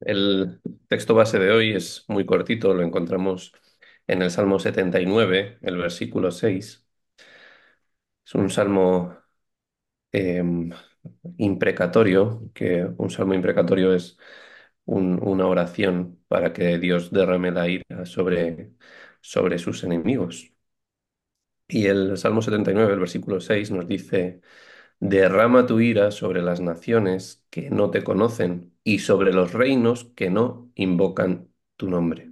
El texto base de hoy es muy cortito, lo encontramos en el Salmo 79, el versículo 6. Es un salmo em, imprecatorio, que un salmo imprecatorio es una oración para que Dios derrame la ira sobre sus enemigos. Y el Salmo 79, el versículo 6, nos dice: derrama tu ira sobre las naciones que no te conocen y sobre los reinos que no invocan tu nombre.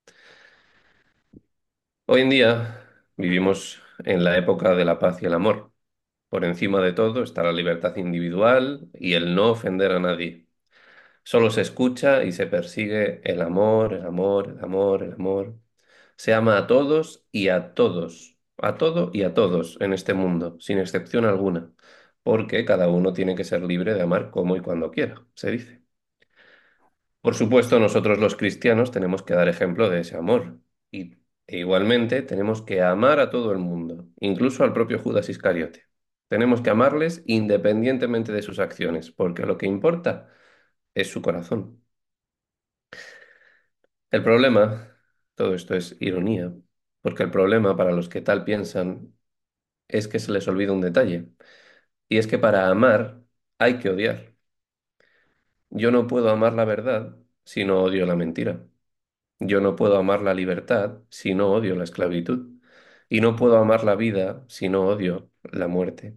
Hoy en día vivimos en la época de la paz y el amor. Por encima de todo está la libertad individual y el no ofender a nadie. Solo se escucha y se persigue el amor, el amor, el amor, el amor. Se ama a todos y a todos, a todo y a todos en este mundo, sin excepción alguna, porque cada uno tiene que ser libre de amar como y cuando quiera, se dice. Por supuesto, nosotros los cristianos tenemos que dar ejemplo de ese amor e igualmente tenemos que amar a todo el mundo, incluso al propio Judas Iscariote. Tenemos que amarles independientemente de sus acciones, porque lo que importa es su corazón. El problema, todo esto es ironía, porque el problema para los que tal piensan es que se les olvida un detalle, y es que para amar hay que odiar. Yo no puedo amar la verdad si no odio la mentira. Yo no puedo amar la libertad si no odio la esclavitud. Y no puedo amar la vida si no odio la muerte.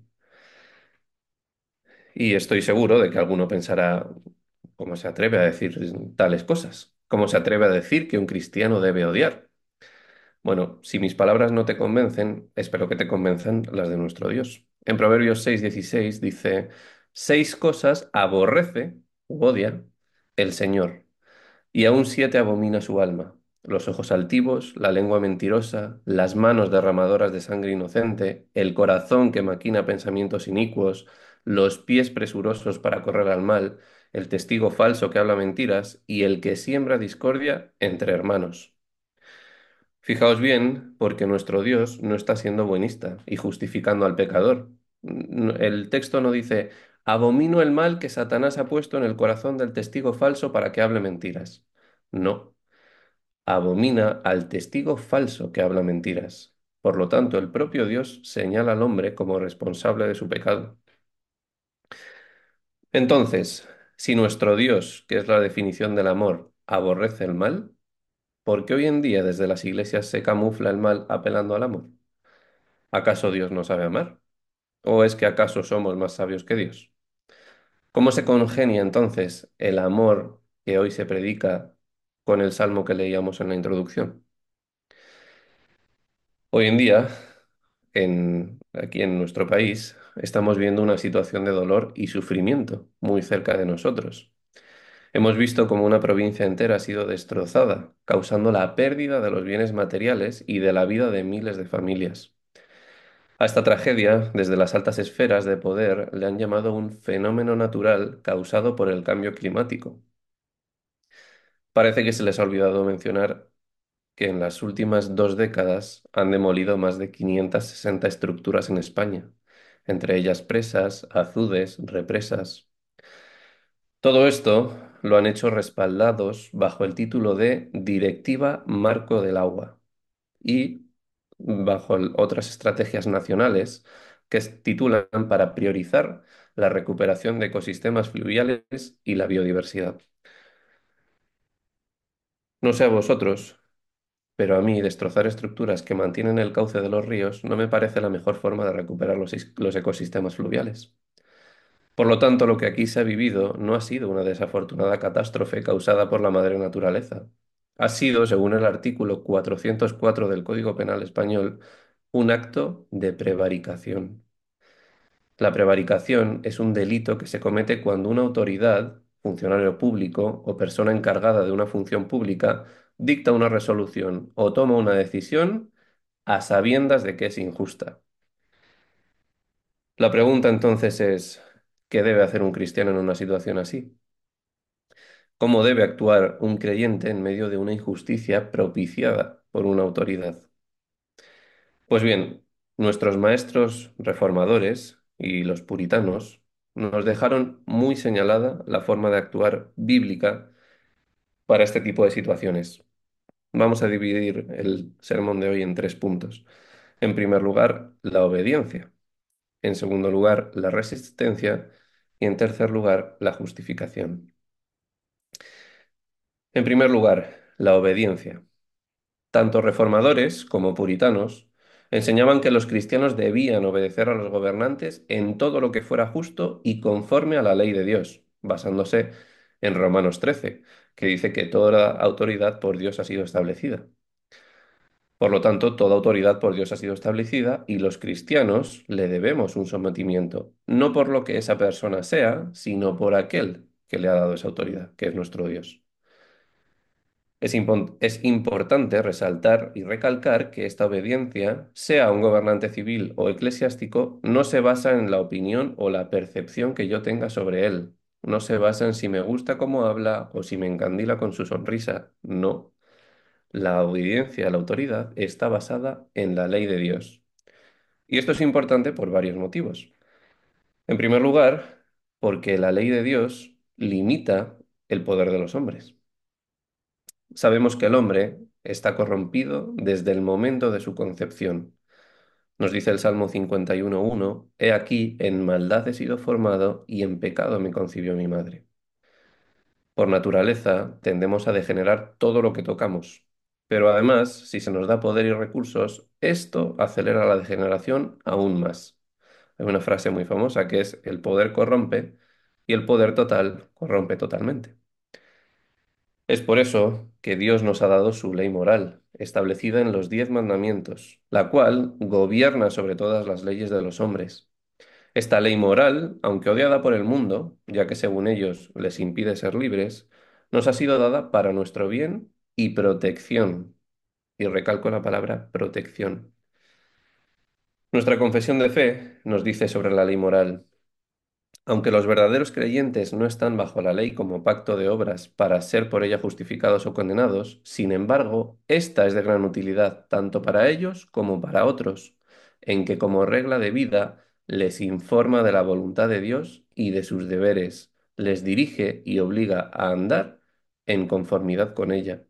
Y estoy seguro de que alguno pensará: ¿cómo se atreve a decir tales cosas? ¿Cómo se atreve a decir que un cristiano debe odiar? Bueno, si mis palabras no te convencen, espero que te convenzan las de nuestro Dios. En Proverbios 6:16 dice: seis cosas aborrece u odia el Señor, y aún siete abomina su alma: los ojos altivos, la lengua mentirosa, las manos derramadoras de sangre inocente, el corazón que maquina pensamientos inicuos, los pies presurosos para correr al mal, el testigo falso que habla mentiras y el que siembra discordia entre hermanos. Fijaos bien, porque nuestro Dios no está siendo buenista y justificando al pecador. El texto no dice: abomino el mal que Satanás ha puesto en el corazón del testigo falso para que hable mentiras. No, abomina al testigo falso que habla mentiras. Por lo tanto, el propio Dios señala al hombre como responsable de su pecado. Entonces, si nuestro Dios, que es la definición del amor, aborrece el mal, ¿por qué hoy en día desde las iglesias se camufla el mal apelando al amor? ¿Acaso Dios no sabe amar? ¿O es que acaso somos más sabios que Dios? ¿Cómo se congenia entonces el amor que hoy se predica con el salmo que leíamos en la introducción? Hoy en día, aquí en nuestro país, estamos viendo una situación de dolor y sufrimiento muy cerca de nosotros. Hemos visto cómo una provincia entera ha sido destrozada, causando la pérdida de los bienes materiales y de la vida de miles de familias. A esta tragedia, desde las altas esferas de poder, le han llamado un fenómeno natural causado por el cambio climático. Parece que se les ha olvidado mencionar que en las últimas 2 décadas han demolido más de 560 estructuras en España, entre ellas presas, azudes, represas. Todo esto lo han hecho respaldados bajo el título de Directiva Marco del Agua y bajo otras estrategias nacionales que se titulan para priorizar la recuperación de ecosistemas fluviales y la biodiversidad. No sé a vosotros, pero a mí destrozar estructuras que mantienen el cauce de los ríos no me parece la mejor forma de recuperar los ecosistemas fluviales. Por lo tanto, lo que aquí se ha vivido no ha sido una desafortunada catástrofe causada por la madre naturaleza. Ha sido, según el artículo 404 del Código Penal español, un acto de prevaricación. La prevaricación es un delito que se comete cuando una autoridad, funcionario público o persona encargada de una función pública dicta una resolución o toma una decisión a sabiendas de que es injusta. La pregunta entonces es: ¿qué debe hacer un cristiano en una situación así? ¿Cómo debe actuar un creyente en medio de una injusticia propiciada por una autoridad? Pues bien, nuestros maestros reformadores y los puritanos nos dejaron muy señalada la forma de actuar bíblica para este tipo de situaciones. Vamos a dividir el sermón de hoy en tres puntos. En primer lugar, la obediencia. En segundo lugar, la resistencia. Y en tercer lugar, la justificación. En primer lugar, la obediencia. Tanto reformadores como puritanos enseñaban que los cristianos debían obedecer a los gobernantes en todo lo que fuera justo y conforme a la ley de Dios, basándose en Romanos 13, que dice que toda autoridad por Dios ha sido establecida. Por lo tanto, toda autoridad por Dios ha sido establecida y los cristianos le debemos un sometimiento, no por lo que esa persona sea, sino por aquel que le ha dado esa autoridad, que es nuestro Dios. Es importante resaltar y recalcar que esta obediencia, sea un gobernante civil o eclesiástico, no se basa en la opinión o la percepción que yo tenga sobre él. No se basa en si me gusta cómo habla o si me encandila con su sonrisa. No. La obediencia a la autoridad está basada en la ley de Dios. Y esto es importante por varios motivos. En primer lugar, porque la ley de Dios limita el poder de los hombres. Sabemos que el hombre está corrompido desde el momento de su concepción. Nos dice el Salmo 51:1, He aquí, en maldad he sido formado y en pecado me concibió mi madre. Por naturaleza, tendemos a degenerar todo lo que tocamos. Pero además, si se nos da poder y recursos, esto acelera la degeneración aún más. Hay una frase muy famosa que es, el poder corrompe y el poder total corrompe totalmente. Es por eso que Dios nos ha dado su ley moral, establecida en los 10 mandamientos, la cual gobierna sobre todas las leyes de los hombres. Esta ley moral, aunque odiada por el mundo, ya que según ellos les impide ser libres, nos ha sido dada para nuestro bien y protección. Y recalco la palabra protección. Nuestra confesión de fe nos dice sobre la ley moral. Aunque los verdaderos creyentes no están bajo la ley como pacto de obras para ser por ella justificados o condenados, sin embargo, esta es de gran utilidad tanto para ellos como para otros, en que como regla de vida les informa de la voluntad de Dios y de sus deberes, les dirige y obliga a andar en conformidad con ella.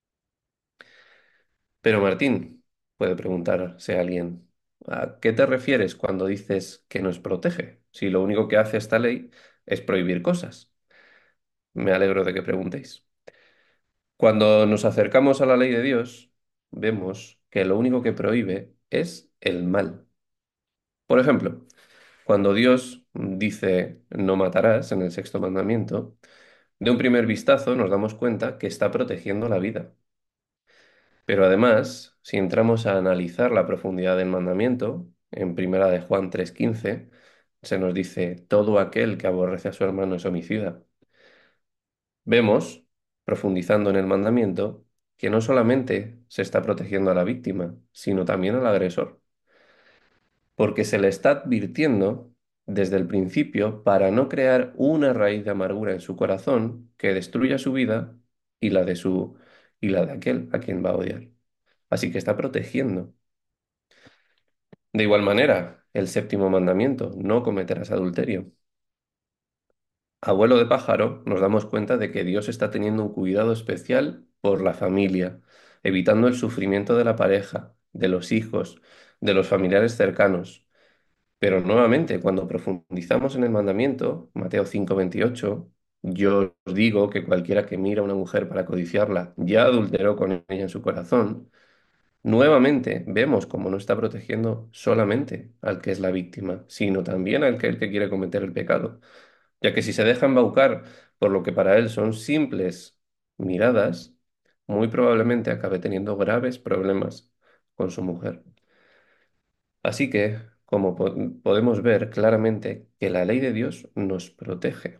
Pero Martín, puede preguntarse alguien, ¿a qué te refieres cuando dices que nos protege? Si lo único que hace esta ley es prohibir cosas. Me alegro de que preguntéis. Cuando nos acercamos a la ley de Dios, vemos que lo único que prohíbe es el mal. Por ejemplo, cuando Dios dice no matarás en el sexto mandamiento, de un primer vistazo nos damos cuenta que está protegiendo la vida. Pero además, si entramos a analizar la profundidad del mandamiento, en primera de Juan 3:15, se nos dice, todo aquel que aborrece a su hermano es homicida. Vemos, profundizando en el mandamiento, que no solamente se está protegiendo a la víctima, sino también al agresor, porque se le está advirtiendo desde el principio para no crear una raíz de amargura en su corazón que destruya su vida y la de y la de aquel a quien va a odiar. Así que está protegiendo. De igual manera, el séptimo mandamiento, no cometerás adulterio. Abuelo de pájaro, nos damos cuenta de que Dios está teniendo un cuidado especial por la familia, evitando el sufrimiento de la pareja, de los hijos, de los familiares cercanos. Pero nuevamente, cuando profundizamos en el mandamiento, Mateo 5:28, yo os digo que cualquiera que mira a una mujer para codiciarla ya adulteró con ella en su corazón. Nuevamente vemos cómo no está protegiendo solamente al que es la víctima, sino también al que el que quiere cometer el pecado, ya que si se deja embaucar por lo que para él son simples miradas, muy probablemente acabe teniendo graves problemas con su mujer. Así que, como podemos ver claramente, que la ley de Dios nos protege.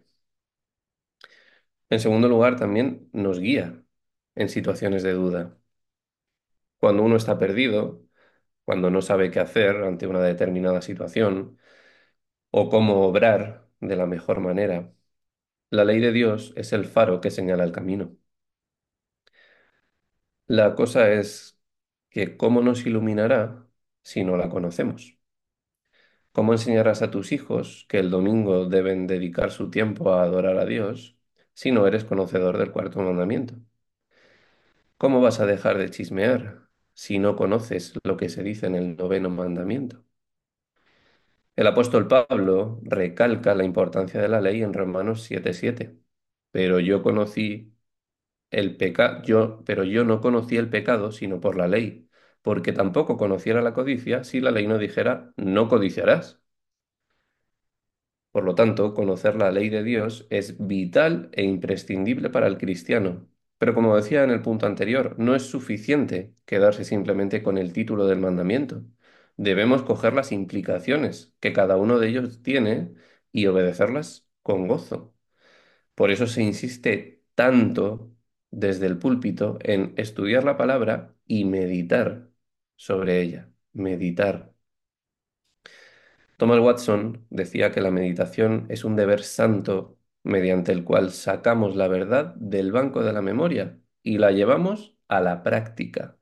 En segundo lugar, también nos guía en situaciones de duda. Cuando uno está perdido, cuando no sabe qué hacer ante una determinada situación o cómo obrar de la mejor manera, la ley de Dios es el faro que señala el camino. La cosa es que cómo nos iluminará si no la conocemos. ¿Cómo enseñarás a tus hijos que el domingo deben dedicar su tiempo a adorar a Dios si no eres conocedor del cuarto mandamiento? ¿Cómo vas a dejar de chismear si no conoces lo que se dice en el noveno mandamiento? El apóstol Pablo recalca la importancia de la ley en Romanos 7:7. Pero yo conocí pero yo no conocí el pecado sino por la ley, porque tampoco conociera la codicia si la ley no dijera no codiciarás. Por lo tanto, conocer la ley de Dios es vital e imprescindible para el cristiano. Pero como decía en el punto anterior, no es suficiente quedarse simplemente con el título del mandamiento. Debemos coger las implicaciones que cada uno de ellos tiene y obedecerlas con gozo. Por eso se insiste tanto desde el púlpito en estudiar la palabra y meditar sobre ella. Meditar. Thomas Watson decía que la meditación es un deber santo mediante el cual sacamos la verdad del banco de la memoria y la llevamos a la práctica.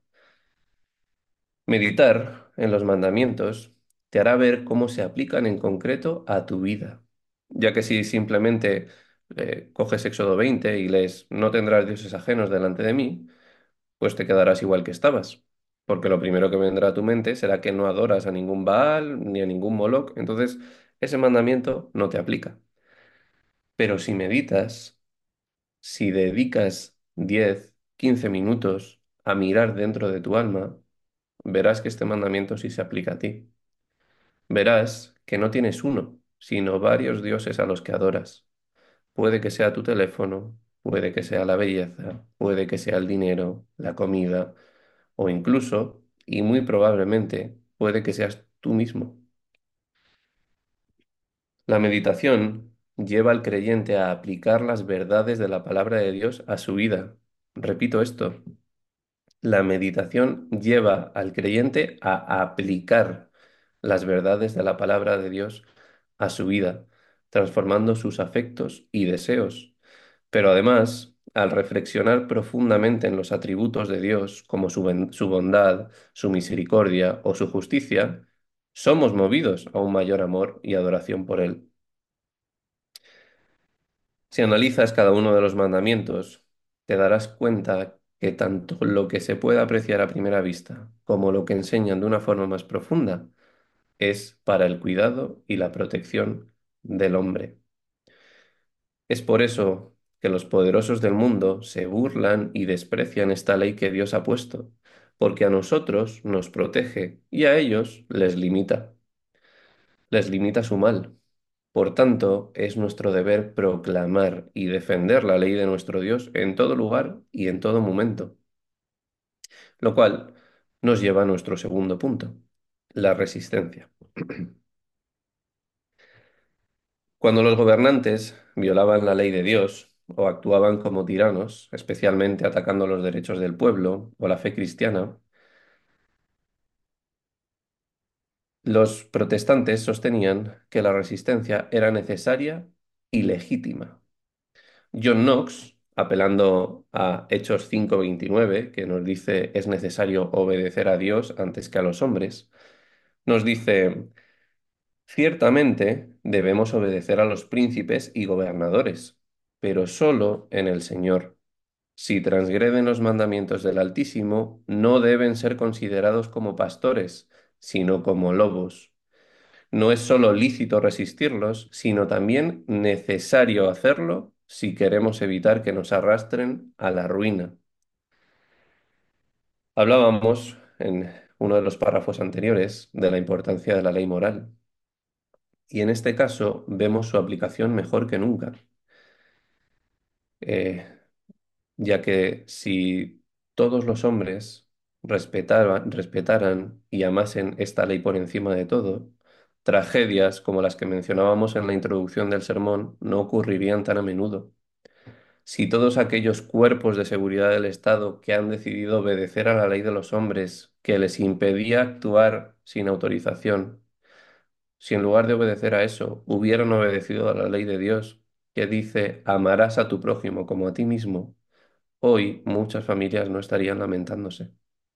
Meditar en los mandamientos te hará ver cómo se aplican en concreto a tu vida, ya que si simplemente coges Éxodo 20 y lees no tendrás dioses ajenos delante de mí, pues te quedarás igual que estabas, porque lo primero que vendrá a tu mente será que no adoras a ningún Baal ni a ningún Moloc, entonces ese mandamiento no te aplica. Pero si meditas, si dedicas 10, 15 minutos a mirar dentro de tu alma, verás que este mandamiento sí se aplica a ti. Verás que no tienes uno, sino varios dioses a los que adoras. Puede que sea tu teléfono, puede que sea la belleza, puede que sea el dinero, la comida, o incluso, y muy probablemente, puede que seas tú mismo. La meditación lleva al creyente a aplicar las verdades de la palabra de Dios a su vida. Repito esto, la meditación lleva al creyente a aplicar las verdades de la palabra de Dios a su vida, transformando sus afectos y deseos. Pero además, al reflexionar profundamente en los atributos de Dios, como su bondad, su misericordia o su justicia, somos movidos a un mayor amor y adoración por Él. Si analizas cada uno de los mandamientos, te darás cuenta que tanto lo que se puede apreciar a primera vista como lo que enseñan de una forma más profunda es para el cuidado y la protección del hombre. Es por eso que los poderosos del mundo se burlan y desprecian esta ley que Dios ha puesto, porque a nosotros nos protege y a ellos les limita su mal. Por tanto, es nuestro deber proclamar y defender la ley de nuestro Dios en todo lugar y en todo momento, lo cual nos lleva a nuestro segundo punto, la resistencia. Cuando los gobernantes violaban la ley de Dios o actuaban como tiranos, especialmente atacando los derechos del pueblo o la fe cristiana, los protestantes sostenían que la resistencia era necesaria y legítima. John Knox, apelando a Hechos 5:29, que nos dice es necesario obedecer a Dios antes que a los hombres, nos dice, ciertamente debemos obedecer a los príncipes y gobernadores, pero solo en el Señor. Si transgreden los mandamientos del Altísimo, no deben ser considerados como pastores, sino como lobos. No es solo lícito resistirlos, sino también necesario hacerlo si queremos evitar que nos arrastren a la ruina. Hablábamos en uno de los párrafos anteriores de la importancia de la ley moral, y en este caso vemos su aplicación mejor que nunca, eh, ya que si todos los hombres respetaran y amasen esta ley por encima de todo, tragedias como las que mencionábamos en la introducción del sermón no ocurrirían tan a menudo. Si todos aquellos cuerpos de seguridad del Estado que han decidido obedecer a la ley de los hombres, que les impedía actuar sin autorización, si en lugar de obedecer a eso hubieran obedecido a la ley de Dios, que dice amarás a tu prójimo como a ti mismo, hoy muchas familias no estarían lamentándose.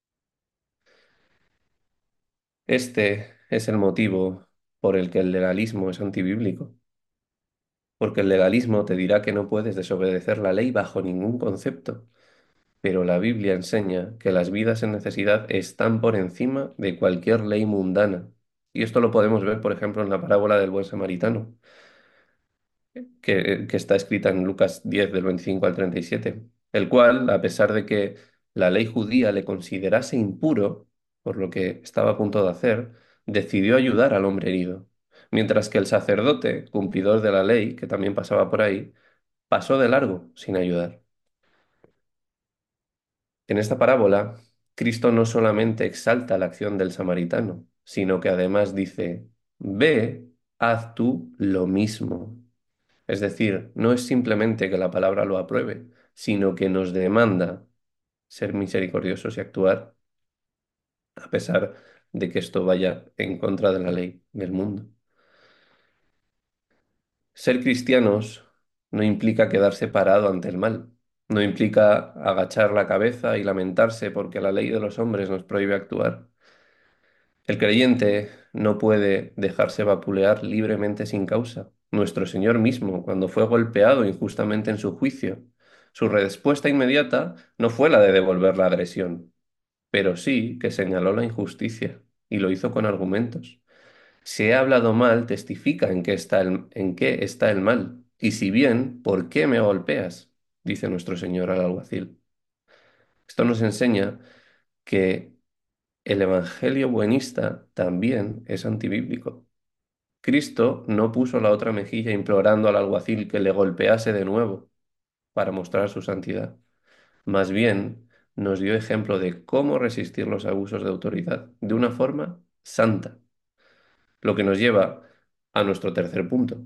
Este es el motivo por el que el legalismo es antibíblico, porque el legalismo te dirá que no puedes desobedecer la ley bajo ningún concepto. pero la Biblia enseña que las vidas en necesidad están por encima de cualquier ley mundana. Y esto lo podemos ver, por ejemplo, en la parábola del buen samaritano, que está escrita en Lucas 10, del 25 al 37, el cual, a pesar de que la ley judía le considerase impuro por lo que estaba a punto de hacer, decidió ayudar al hombre herido, mientras que el sacerdote, cumplidor de la ley, que también pasaba por ahí, pasó de largo sin ayudar. En esta parábola, Cristo no solamente exalta la acción del samaritano, sino que además dice, ve, haz tú lo mismo. Es decir, no es simplemente que la palabra lo apruebe, sino que nos demanda ser misericordiosos y actuar a pesar de que esto vaya en contra de la ley del mundo. Ser cristianos no implica quedarse parado ante el mal, no implica agachar la cabeza y lamentarse porque la ley de los hombres nos prohíbe actuar. El creyente no puede dejarse vapulear libremente sin causa. Nuestro Señor mismo, cuando fue golpeado injustamente en su juicio, su respuesta inmediata no fue la de devolver la agresión, pero sí que señaló la injusticia y lo hizo con argumentos. Si he hablado mal, testifica en qué está el mal. Y si bien, ¿por qué me golpeas? Dice nuestro Señor al alguacil. Esto nos enseña que el evangelio buenista también es antibíblico. Cristo no puso la otra mejilla implorando al alguacil que le golpease de nuevo para mostrar su santidad. Más bien, nos dio ejemplo de cómo resistir los abusos de autoridad de una forma santa, lo que nos lleva a nuestro tercer punto.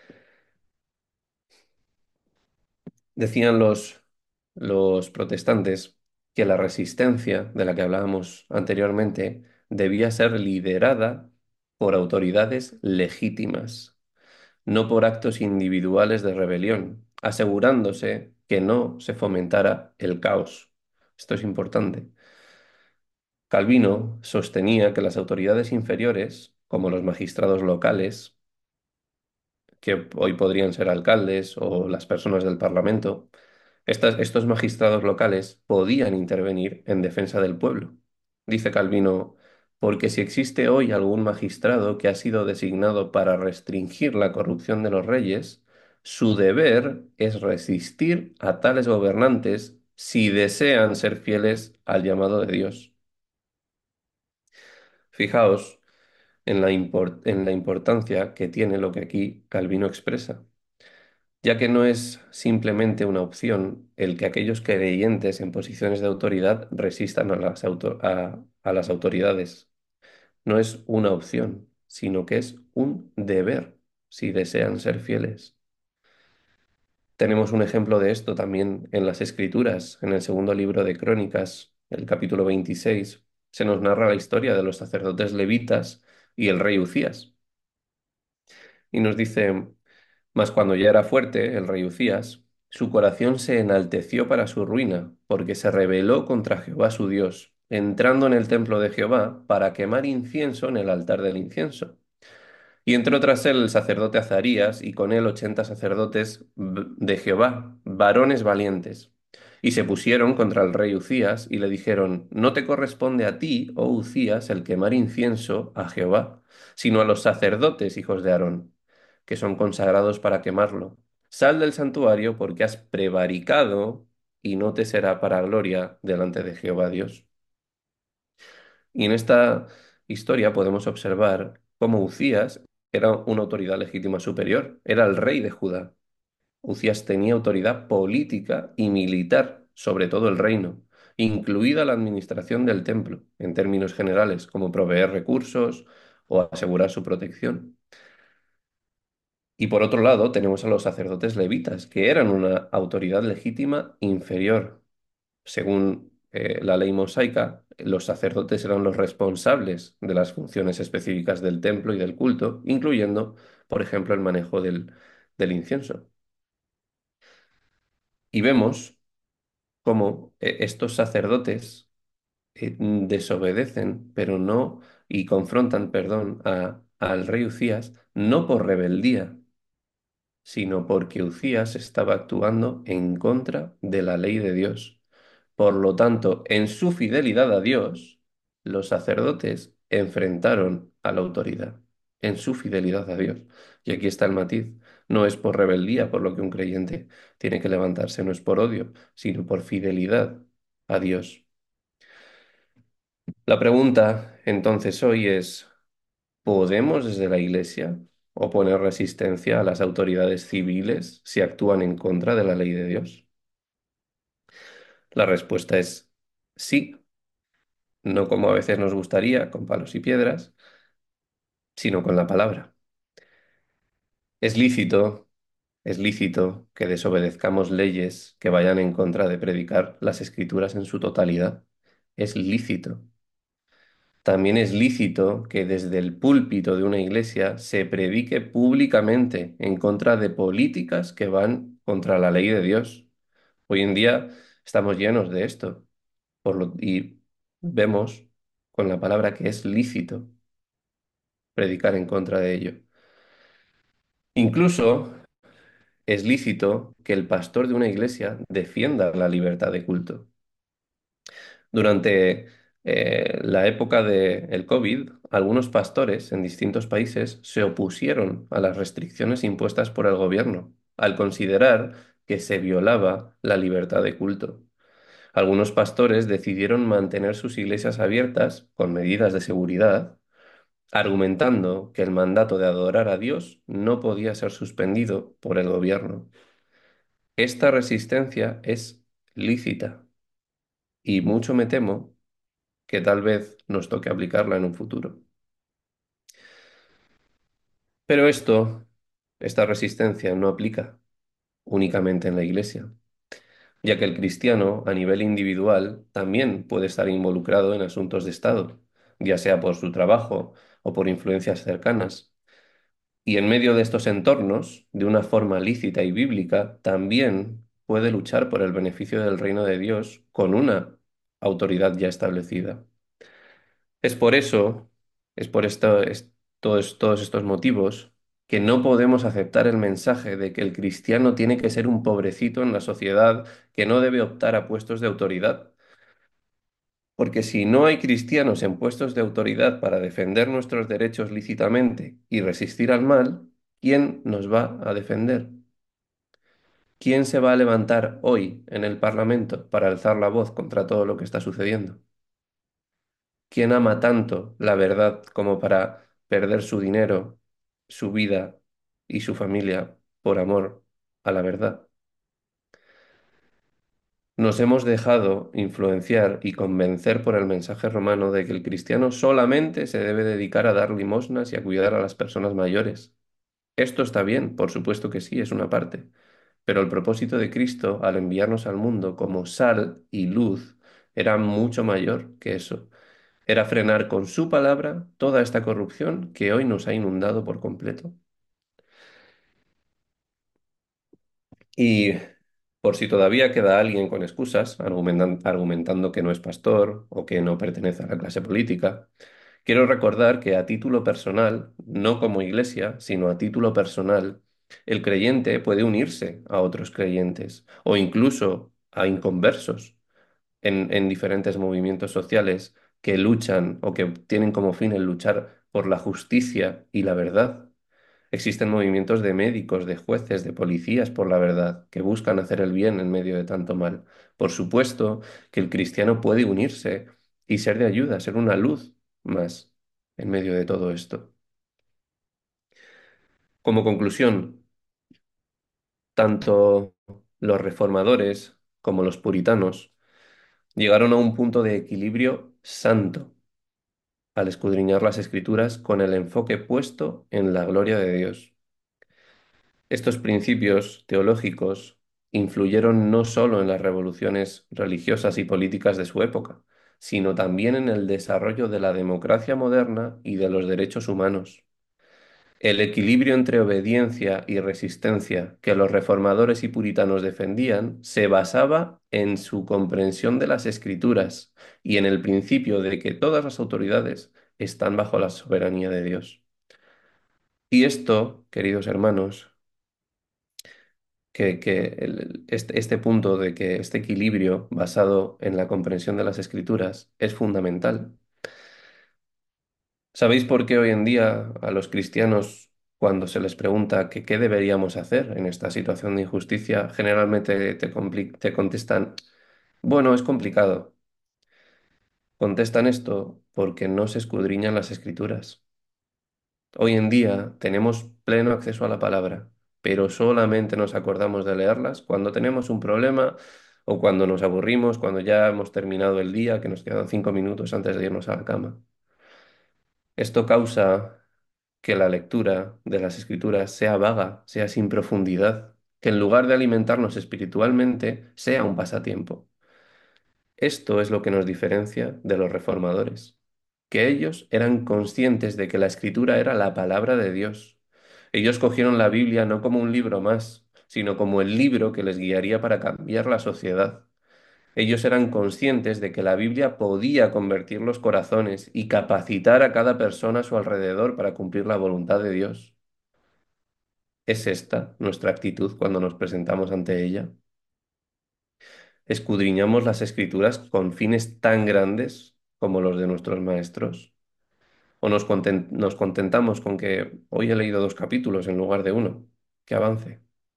Decían los protestantes que la resistencia de la que hablábamos anteriormente debía ser liderada por autoridades legítimas, no por actos individuales de rebelión, asegurándose que no se fomentara el caos. Esto es importante. Calvino sostenía que las autoridades inferiores, como los magistrados locales, que hoy podrían ser alcaldes o las personas del Parlamento, estos magistrados locales podían intervenir en defensa del pueblo. Dice Calvino, porque si existe hoy algún magistrado que ha sido designado para restringir la corrupción de los reyes, su deber es resistir a tales gobernantes si desean ser fieles al llamado de Dios. Fijaos en la importancia que tiene lo que aquí Calvino expresa, ya que no es simplemente una opción el que aquellos creyentes en posiciones de autoridad resistan a las autoridades. No es una opción, sino que es un deber si desean ser fieles. Tenemos un ejemplo de esto también en las Escrituras, en el segundo libro de Crónicas, el capítulo 26. Se nos narra la historia de los sacerdotes levitas y el rey Ucías. Y nos dice, mas cuando ya era fuerte, el rey Ucías, su corazón se enalteció para su ruina, porque se rebeló contra Jehová su Dios, entrando en el templo de Jehová para quemar incienso en el altar del incienso. Y entró tras él el sacerdote Azarías, y con él 80 sacerdotes de Jehová, varones valientes. Y se pusieron contra el rey Ucías, y le dijeron, no te corresponde a ti, oh Ucías, el quemar incienso a Jehová, sino a los sacerdotes, hijos de Aarón, que son consagrados para quemarlo. Sal del santuario porque has prevaricado, y no te será para gloria delante de Jehová Dios. Y en esta historia podemos observar cómo Ucías era una autoridad legítima superior, era el rey de Judá. Ucías tenía autoridad política y militar sobre todo el reino, incluida la administración del templo, en términos generales, como proveer recursos o asegurar su protección. Y por otro lado, tenemos a los sacerdotes levitas, que eran una autoridad legítima inferior. Según la ley mosaica, los sacerdotes eran los responsables de las funciones específicas del templo y del culto, incluyendo, por ejemplo, el manejo del incienso. Y vemos cómo estos sacerdotes desobedecen, pero no, y confrontan, perdón, al rey Ucías, no por rebeldía, sino porque Ucías estaba actuando en contra de la ley de Dios. Por lo tanto, en su fidelidad a Dios, los sacerdotes enfrentaron a la autoridad, en su fidelidad a Dios. Y aquí está el matiz. No es por rebeldía por lo que un creyente tiene que levantarse, no es por odio, sino por fidelidad a Dios. La pregunta entonces hoy es, ¿podemos desde la Iglesia oponer resistencia a las autoridades civiles si actúan en contra de la ley de Dios? La respuesta es sí, no como a veces nos gustaría, con palos y piedras, sino con la palabra. Es lícito, es lícito que desobedezcamos leyes que vayan en contra de predicar las Escrituras en su totalidad. Es lícito. También es lícito que desde el púlpito de una iglesia se predique públicamente en contra de políticas que van contra la ley de Dios. Hoy en día estamos llenos de esto y vemos con la palabra que es lícito predicar en contra de ello. Incluso es lícito que el pastor de una iglesia defienda la libertad de culto. Durante la época del COVID, algunos pastores en distintos países se opusieron a las restricciones impuestas por el gobierno, al considerar que se violaba la libertad de culto. Algunos pastores decidieron mantener sus iglesias abiertas con medidas de seguridad, argumentando que el mandato de adorar a Dios no podía ser suspendido por el gobierno. Esta resistencia es lícita y mucho me temo que tal vez nos toque aplicarla en un futuro. Pero esta resistencia no aplica únicamente en la Iglesia, ya que el cristiano a nivel individual también puede estar involucrado en asuntos de Estado, ya sea por su trabajo o por influencias cercanas. Y en medio de estos entornos, de una forma lícita y bíblica, también puede luchar por el beneficio del reino de Dios con una autoridad ya establecida. Es por eso, es por todos estos motivos, que no podemos aceptar el mensaje de que el cristiano tiene que ser un pobrecito en la sociedad, que no debe optar a puestos de autoridad. Porque si no hay cristianos en puestos de autoridad para defender nuestros derechos lícitamente y resistir al mal, ¿quién nos va a defender? ¿Quién se va a levantar hoy en el Parlamento para alzar la voz contra todo lo que está sucediendo? ¿Quién ama tanto la verdad como para perder su dinero, su vida y su familia por amor a la verdad? Nos hemos dejado influenciar y convencer por el mensaje romano de que el cristiano solamente se debe dedicar a dar limosnas y a cuidar a las personas mayores. Esto está bien, por supuesto que sí, es una parte, pero el propósito de Cristo al enviarnos al mundo como sal y luz era mucho mayor que eso. Era frenar con su palabra toda esta corrupción que hoy nos ha inundado por completo. Y por si todavía queda alguien con excusas, argumentando que no es pastor o que no pertenece a la clase política, quiero recordar que a título personal, no como iglesia, sino a título personal, el creyente puede unirse a otros creyentes o incluso a inconversos en diferentes movimientos sociales que luchan o que tienen como fin el luchar por la justicia y la verdad. Existen movimientos de médicos, de jueces, de policías por la verdad, que buscan hacer el bien en medio de tanto mal. Por supuesto que el cristiano puede unirse y ser de ayuda, ser una luz más en medio de todo esto. Como conclusión, tanto los reformadores como los puritanos llegaron a un punto de equilibrio santo al escudriñar las escrituras con el enfoque puesto en la gloria de Dios. Estos principios teológicos influyeron no solo en las revoluciones religiosas y políticas de su época, sino también en el desarrollo de la democracia moderna y de los derechos humanos. El equilibrio entre obediencia y resistencia que los reformadores y puritanos defendían se basaba en su comprensión de las escrituras y en el principio de que todas las autoridades están bajo la soberanía de Dios. Y esto, queridos hermanos, este punto de que este equilibrio basado en la comprensión de las escrituras es fundamental. ¿Sabéis por qué hoy en día a los cristianos, cuando se les pregunta que qué deberíamos hacer en esta situación de injusticia, generalmente te contestan, bueno, es complicado? Contestan esto porque no se escudriñan las escrituras. Hoy en día tenemos pleno acceso a la palabra, pero solamente nos acordamos de leerlas cuando tenemos un problema o cuando nos aburrimos, cuando ya hemos terminado el día, que nos quedan 5 minutos antes de irnos a la cama. Esto causa que la lectura de las escrituras sea vaga, sea sin profundidad, que en lugar de alimentarnos espiritualmente, sea un pasatiempo. Esto es lo que nos diferencia de los reformadores, que ellos eran conscientes de que la escritura era la palabra de Dios. Ellos cogieron la Biblia no como un libro más, sino como el libro que les guiaría para cambiar la sociedad. Ellos eran conscientes de que la Biblia podía convertir los corazones y capacitar a cada persona a su alrededor para cumplir la voluntad de Dios. ¿Es esta nuestra actitud cuando nos presentamos ante ella? ¿Escudriñamos las escrituras con fines tan grandes como los de nuestros maestros? ¿O nos contentamos con que hoy he leído 2 capítulos en lugar de uno? Que avance.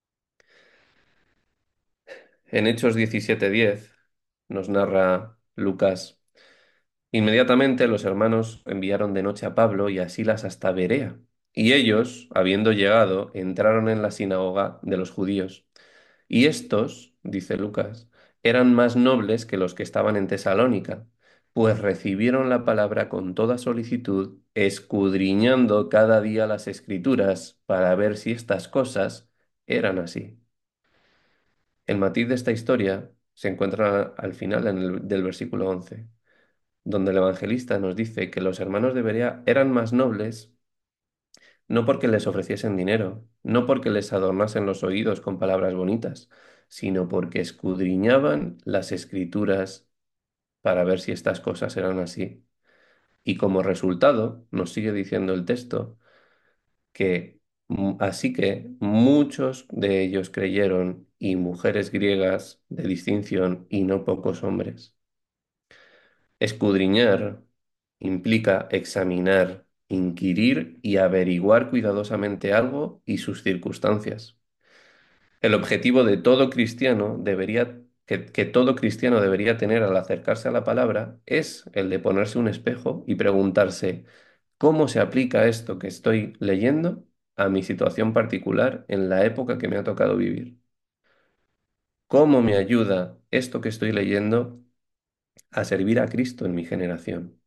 En Hechos 17:10 nos narra Lucas: inmediatamente los hermanos enviaron de noche a Pablo y a Silas hasta Berea, y ellos, habiendo llegado, entraron en la sinagoga de los judíos. Y estos, dice Lucas, eran más nobles que los que estaban en Tesalónica, pues recibieron la palabra con toda solicitud, escudriñando cada día las escrituras para ver si estas cosas eran así. El matiz de esta historia se encuentra al final del versículo 11, donde el evangelista nos dice que los hermanos de Berea eran más nobles no porque les ofreciesen dinero, no porque les adornasen los oídos con palabras bonitas, sino porque escudriñaban las escrituras para ver si estas cosas eran así. Y como resultado, nos sigue diciendo el texto que así que muchos de ellos creyeron, y mujeres griegas de distinción y no pocos hombres. Escudriñar implica examinar, inquirir y averiguar cuidadosamente algo y sus circunstancias. El objetivo de todo cristiano que todo cristiano debería tener al acercarse a la palabra es el de ponerse un espejo y preguntarse, ¿cómo se aplica esto que estoy leyendo a mi situación particular en la época que me ha tocado vivir? ¿Cómo me ayuda esto que estoy leyendo a servir a Cristo en mi generación?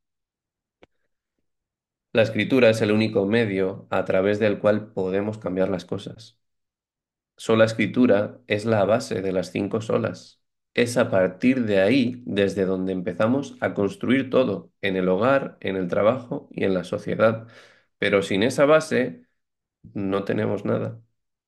La escritura es el único medio a través del cual podemos cambiar las cosas. Sola escritura es la base de las 5 solas. Es a partir de ahí desde donde empezamos a construir todo, en el hogar, en el trabajo y en la sociedad. Pero sin esa base no tenemos nada.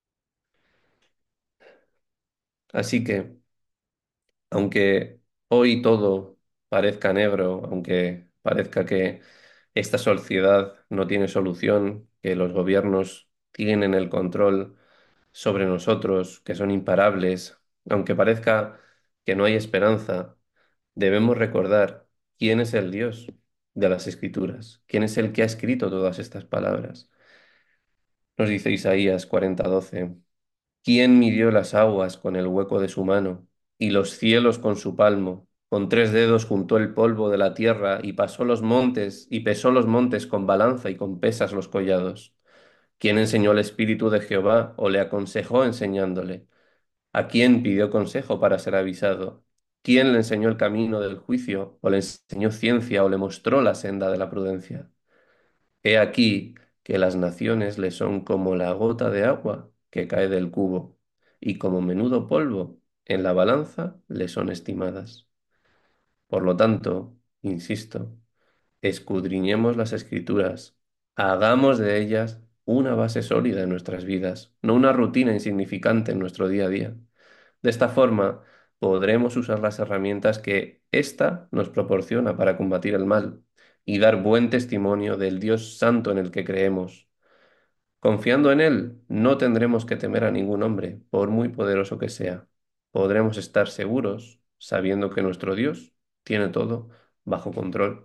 Así que, aunque hoy todo parezca negro, aunque parezca que esta sociedad no tiene solución, que los gobiernos tienen el control sobre nosotros, que son imparables, aunque parezca que no hay esperanza, debemos recordar quién es el Dios de las Escrituras, quién es el que ha escrito todas estas palabras. Nos dice Isaías 40:12, ¿quién midió las aguas con el hueco de su mano y los cielos con su palmo? Con 3 dedos juntó el polvo de la tierra y pasó los montes y pesó los montes con balanza y con pesas los collados. ¿Quién enseñó el espíritu de Jehová o le aconsejó enseñándole? ¿A quién pidió consejo para ser avisado? ¿Quién le enseñó el camino del juicio o le enseñó ciencia o le mostró la senda de la prudencia? He aquí que las naciones le son como la gota de agua que cae del cubo, y como menudo polvo en la balanza le son estimadas. Por lo tanto, insisto, escudriñemos las escrituras, hagamos de ellas una base sólida en nuestras vidas, no una rutina insignificante en nuestro día a día. De esta forma, podremos usar las herramientas que ésta nos proporciona para combatir el mal y dar buen testimonio del Dios santo en el que creemos. Confiando en Él, no tendremos que temer a ningún hombre, por muy poderoso que sea. Podremos estar seguros sabiendo que nuestro Dios tiene todo bajo control.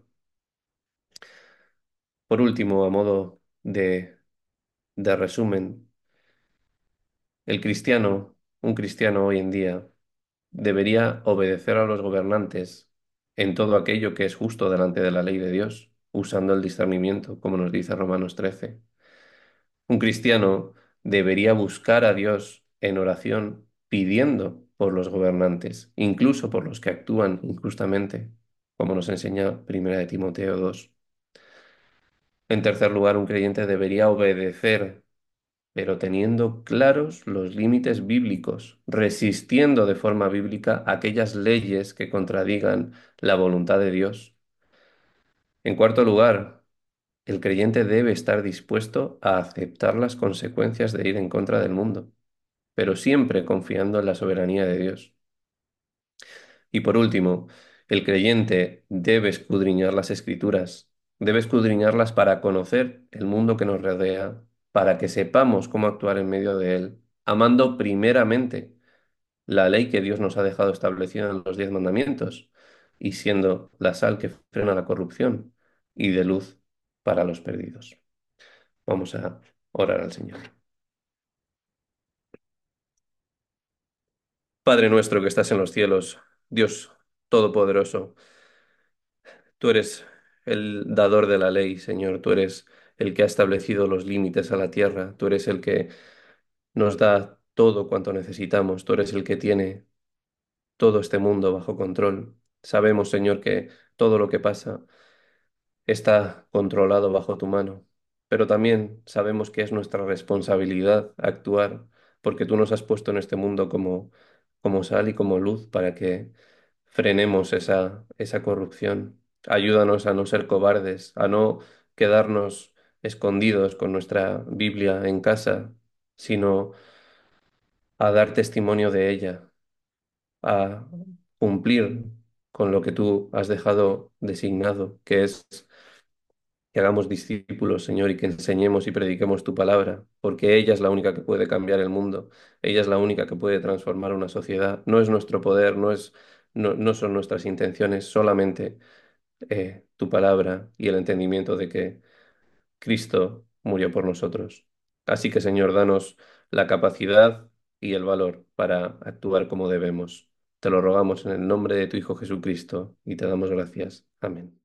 Por último, a modo de resumen, un cristiano hoy en día, debería obedecer a los gobernantes en todo aquello que es justo delante de la ley de Dios, usando el discernimiento, como nos dice Romanos 13. Un cristiano debería buscar a Dios en oración, pidiendo por los gobernantes, incluso por los que actúan injustamente, como nos enseña Primera de Timoteo 2. En tercer lugar, un creyente debería obedecer, pero teniendo claros los límites bíblicos, resistiendo de forma bíblica aquellas leyes que contradigan la voluntad de Dios. En cuarto lugar, el creyente debe estar dispuesto a aceptar las consecuencias de ir en contra del mundo, pero siempre confiando en la soberanía de Dios. Y por último, el creyente debe escudriñar las escrituras, debe escudriñarlas para conocer el mundo que nos rodea, para que sepamos cómo actuar en medio de él, amando primeramente la ley que Dios nos ha dejado establecida en los 10 mandamientos y siendo la sal que frena la corrupción y de luz para los perdidos. Vamos a orar al Señor. Padre nuestro que estás en los cielos, Dios Todopoderoso, tú eres el dador de la ley, Señor, tú eres el que ha establecido los límites a la tierra, tú eres el que nos da todo cuanto necesitamos, tú eres el que tiene todo este mundo bajo control. Sabemos, Señor, que todo lo que pasa está controlado bajo tu mano, pero también sabemos que es nuestra responsabilidad actuar, porque tú nos has puesto en este mundo como sal y como luz para que frenemos esa corrupción. Ayúdanos a no ser cobardes, a no quedarnos escondidos con nuestra Biblia en casa, sino a dar testimonio de ella, a cumplir con lo que tú has dejado designado, que es que hagamos discípulos, Señor, y que enseñemos y prediquemos tu palabra, porque ella es la única que puede cambiar el mundo, ella es la única que puede transformar una sociedad. No es nuestro poder, no son nuestras intenciones, solamente tu palabra y el entendimiento de que Cristo murió por nosotros. Así que, Señor, danos la capacidad y el valor para actuar como debemos. Te lo rogamos en el nombre de tu Hijo Jesucristo y te damos gracias. Amén.